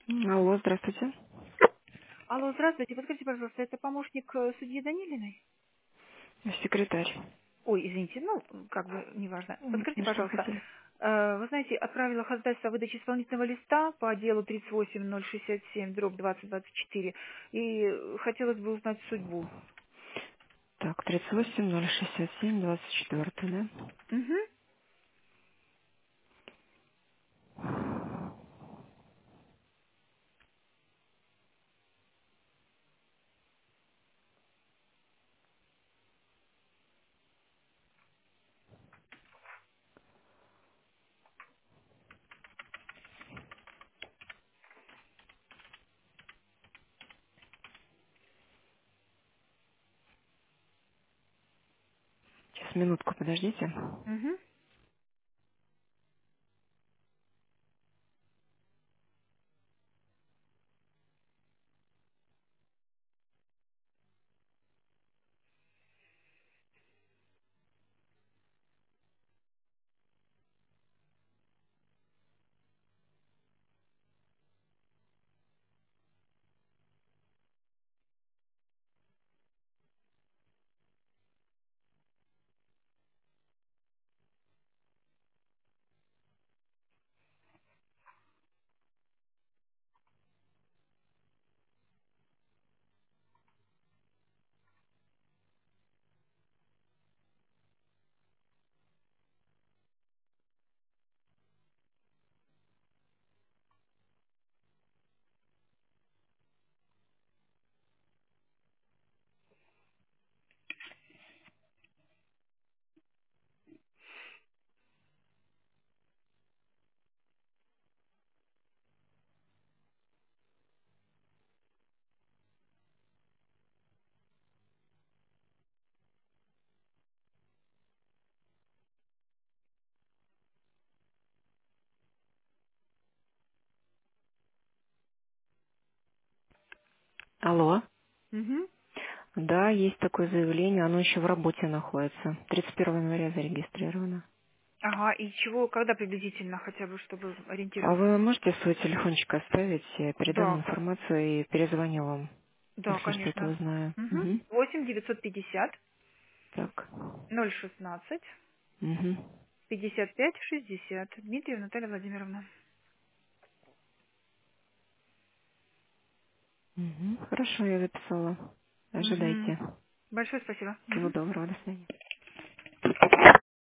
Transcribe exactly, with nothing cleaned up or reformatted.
М, Алло, здравствуйте. Алло, здравствуйте. Подскажите, пожалуйста, это помощник э, судьи Данилиной? Секретарь. Ой, извините, ну, как бы, неважно. М, Подскажите, Что пожалуйста, хотели? э, вы знаете, отправила ходатайство о выдаче исполнительного листа по делу тридцать восемь ноль шестьдесят семь дробь двадцать двадцать четыре, и э, хотелось бы узнать судьбу. Так, тридцать восемь ноль шестьдесят семь двадцать четыре, да? Угу. Сейчас, минутку, подождите. Угу. Алло. Угу. Да, есть такое заявление, оно еще в работе находится. тридцать первого января зарегистрировано. Ага, и чего, когда приблизительно, хотя бы, чтобы А ориентироваться? вы можете свой телефончик оставить? Я передам Да, информацию и перезвоню вам, да, если что-то конечно. узнаю. Угу. Угу. восемь девятьсот пятьдесят Так. ноль шестнадцать Угу. пятьдесят пять шестьдесят. Дмитриева Наталья Владимировна. Угу. Хорошо, я записала. Угу. Ожидайте. Большое спасибо. Всего Мгм. доброго, до свидания.